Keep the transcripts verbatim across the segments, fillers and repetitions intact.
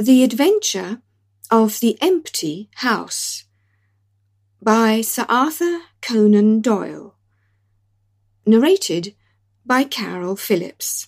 The Adventure of the Empty House by Sir Arthur Conan Doyle. Narrated by Carol Phillips.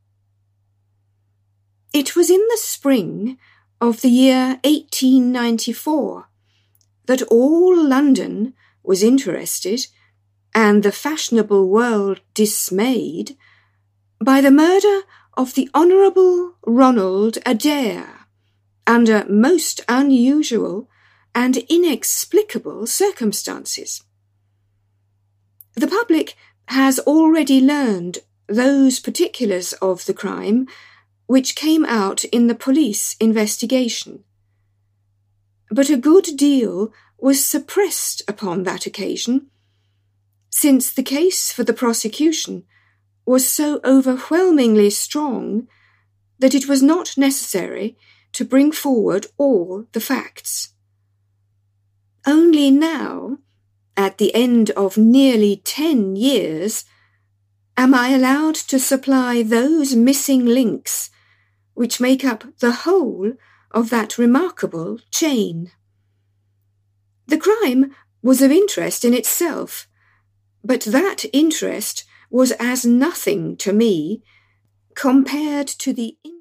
It was in the spring of the year eighteen ninety-four that all London was interested, and the fashionable world dismayed, by the murder of the Honourable Ronald Adair, under most unusual and inexplicable circumstances. The public has already learned those particulars of the crime which came out in the police investigation, but a good deal was suppressed upon that occasion, since the case for the prosecution was so overwhelmingly strong that it was not necessary to bring forward all the facts. Only now, at the end of nearly ten years, am I allowed to supply those missing links which make up the whole of that remarkable chain. The crime was of interest in itself, but that interest was as nothing to me compared to the